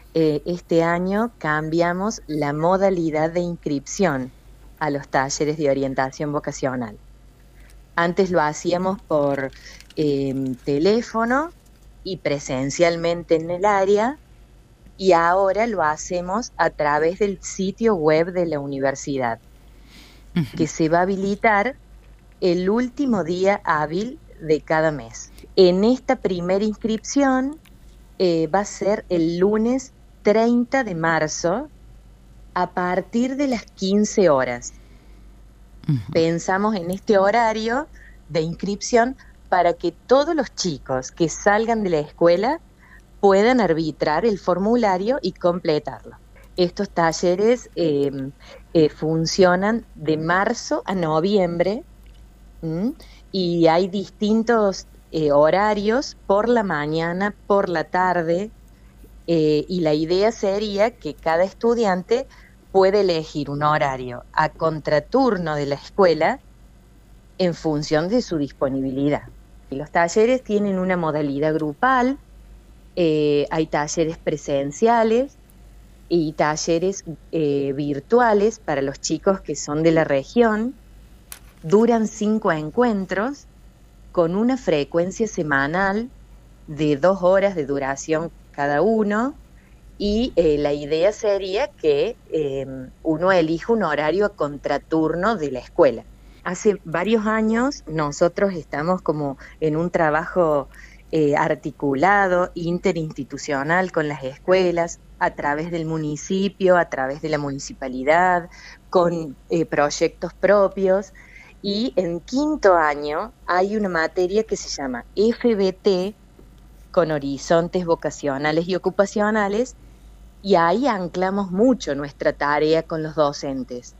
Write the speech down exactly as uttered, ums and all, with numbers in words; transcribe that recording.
eh, este año cambiamos la modalidad de inscripción a los talleres de orientación vocacional. Antes lo hacíamos por eh, teléfono y presencialmente en el área, y ahora lo hacemos a través del sitio web de la universidad, que se va a habilitar el último día hábil de cada mes. En esta primera inscripción eh, va a ser el lunes treinta de marzo a partir de las quince horas. Ujú. Pensamos en este horario de inscripción para que todos los chicos que salgan de la escuela puedan arbitrar el formulario y completarlo. Estos talleres eh, eh, funcionan de marzo a noviembre. ¿Mm? Y hay distintos eh, horarios por la mañana, por la tarde, eh, y la idea sería que cada estudiante puede elegir un horario a contraturno de la escuela en función de su disponibilidad. Y los talleres tienen una modalidad grupal, eh, hay talleres presenciales y talleres eh, virtuales para los chicos que son de la región. Duran cinco encuentros con una frecuencia semanal de dos horas de duración cada uno, y eh, la idea sería que eh, uno elija un horario a contraturno de la escuela. Hace varios años nosotros estamos como en un trabajo eh, articulado, interinstitucional con las escuelas, a través del municipio, a través de la municipalidad, con eh, proyectos propios. Y en quinto año hay una materia que se llama F B T, con horizontes vocacionales y ocupacionales, y ahí anclamos mucho nuestra tarea con los docentes.